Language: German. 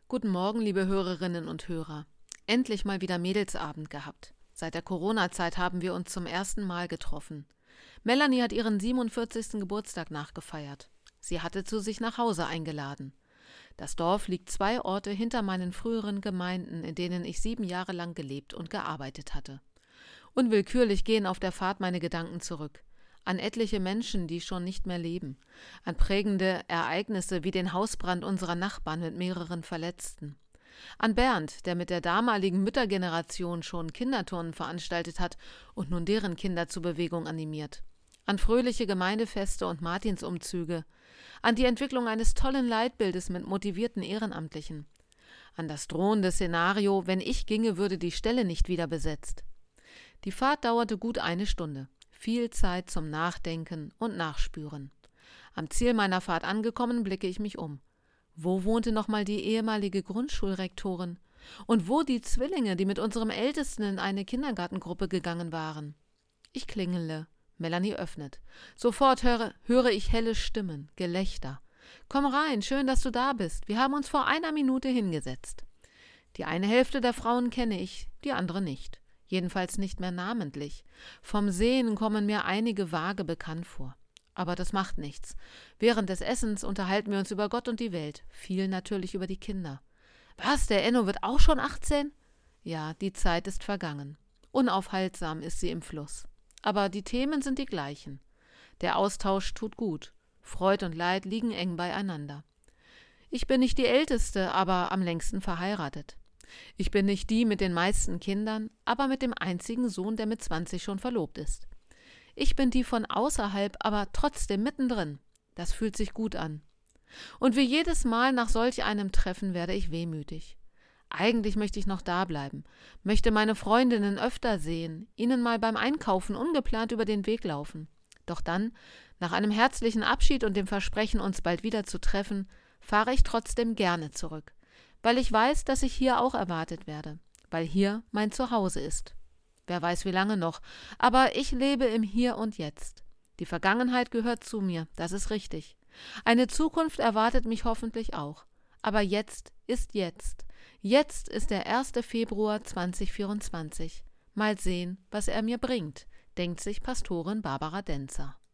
Guten Morgen, liebe Hörerinnen und Hörer. Endlich mal wieder Mädelsabend gehabt. Seit der Corona-Zeit haben wir uns zum ersten Mal getroffen. Melanie hat ihren 47. Geburtstag nachgefeiert. Sie hatte zu sich nach Hause eingeladen. Das Dorf liegt 2 Orte hinter meinen früheren Gemeinden, in denen ich 7 Jahre lang gelebt und gearbeitet hatte. Unwillkürlich gehen auf der Fahrt meine Gedanken zurück. An etliche Menschen, die schon nicht mehr leben. An prägende Ereignisse wie den Hausbrand unserer Nachbarn mit mehreren Verletzten. An Bernd, der mit der damaligen Müttergeneration schon Kinderturnen veranstaltet hat und nun deren Kinder zur Bewegung animiert. An fröhliche Gemeindefeste und Martinsumzüge. An die Entwicklung eines tollen Leitbildes mit motivierten Ehrenamtlichen. An das drohende Szenario, wenn ich ginge, würde die Stelle nicht wieder besetzt. Die Fahrt dauerte gut 1 Stunde. Viel Zeit zum Nachdenken und Nachspüren. Am Ziel meiner Fahrt angekommen, blicke ich mich um. Wo wohnte nochmal die ehemalige Grundschulrektorin? Und wo die Zwillinge, die mit unserem Ältesten in eine Kindergartengruppe gegangen waren? Ich klingele. Melanie öffnet. Sofort höre ich helle Stimmen, Gelächter. Komm rein, schön, dass du da bist. Wir haben uns vor 1 Minute hingesetzt. Die eine Hälfte der Frauen kenne ich, die andere nicht. Jedenfalls nicht mehr namentlich. Vom Sehen kommen mir einige vage bekannt vor. Aber das macht nichts. Während des Essens unterhalten wir uns über Gott und die Welt. Viel natürlich über die Kinder. Was, der Enno wird auch schon 18? Ja, die Zeit ist vergangen. Unaufhaltsam ist sie im Fluss. Aber die Themen sind die gleichen. Der Austausch tut gut. Freud und Leid liegen eng beieinander. Ich bin nicht die Älteste, aber am längsten verheiratet. Ich bin nicht die mit den meisten Kindern, aber mit dem einzigen Sohn, der mit 20 schon verlobt ist. Ich bin die von außerhalb, aber trotzdem mittendrin. Das fühlt sich gut an. Und wie jedes Mal nach solch einem Treffen werde ich wehmütig. Eigentlich möchte ich noch da bleiben, möchte meine Freundinnen öfter sehen, ihnen mal beim Einkaufen ungeplant über den Weg laufen. Doch dann, nach einem herzlichen Abschied und dem Versprechen, uns bald wieder zu treffen, fahre ich trotzdem gerne zurück. Weil ich weiß, dass ich hier auch erwartet werde, weil hier mein Zuhause ist. Wer weiß wie lange noch, aber ich lebe im Hier und Jetzt. Die Vergangenheit gehört zu mir, das ist richtig. Eine Zukunft erwartet mich hoffentlich auch. Aber jetzt ist jetzt. Jetzt ist der 1. Februar 2024. Mal sehen, was er mir bringt, denkt sich Pastorin Barbara Denzer.